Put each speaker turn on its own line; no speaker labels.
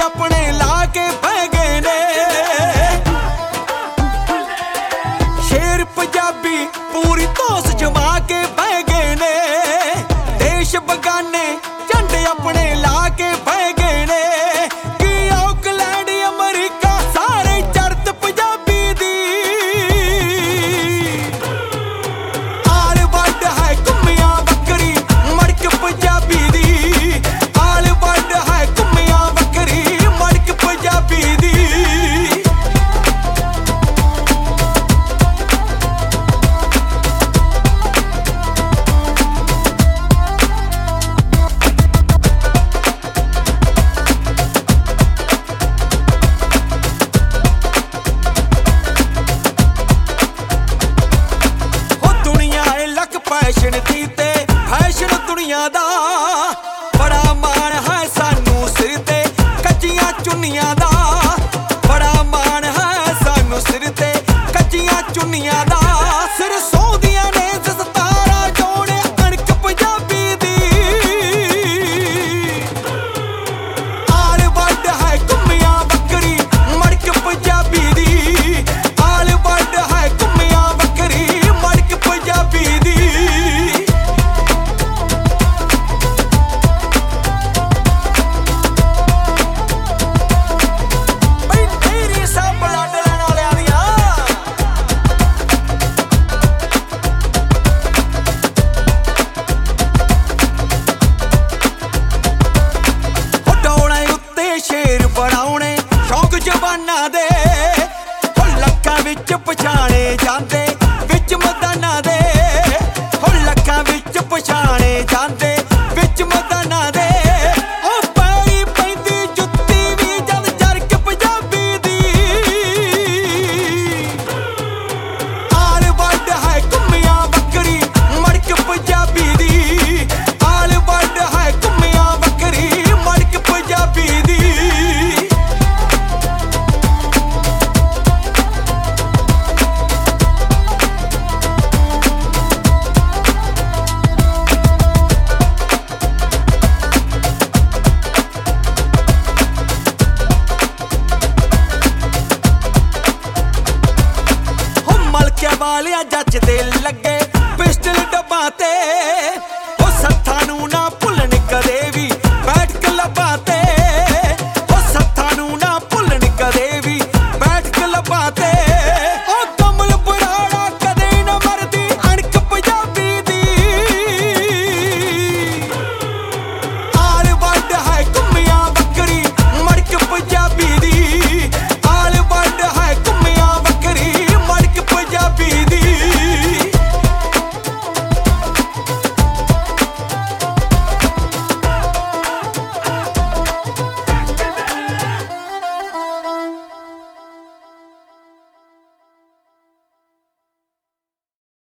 अपने ला के बह गए ने। शेर पंजाबी पूरी धौंस जमा के बह गए ने। देश बगाने झंडे अपने ला के बह गए ने। कि ऑकलैंड अमरीका सारे चढ़त पंजाबी दी। आल वंड है घुम्मियां बकरी मड़क पंजाबी दी। आल वंड है घुम्मियां बकरी मड़क पंजाबी दी। फैशन दी ते फैशन दुनिया दा बड़ा मान है सानू सिर ते कच्चियां चुन्नियां दा। बड़ा मान है सानू सिर ते कच्चियां चुन्नियां दा। सिर सौंदियां ने सतारा जोड़े अणक पंजाबी दी। आल वंड है घुम्मियां बकरी मड़क पंजाबी दी। आल वंड है घुम्मियां बकरी मड़क पंजाबी दी। शेर बनाउणे शौक जवाना दे हो लक्खां विच पछाणे जांदे विच मैदाना दे। हो लक्खां विच पछाणे जांदे विच मैदाना दे। ओ पैरी पैंदी जुत्ती भी जद जरक पंजाबी दी। आल वंड है घुम्मियां बकरी मड़क पंजाबी दी। आल वंड है घुम्मियां बकरी मड़क पंजाबी दी। वालिया जच दे लगे पिस्टल